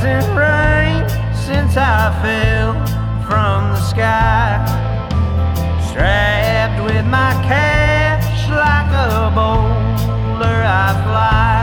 hasn't rained since I fell from the sky. Strapped with my cash like a boulder I fly.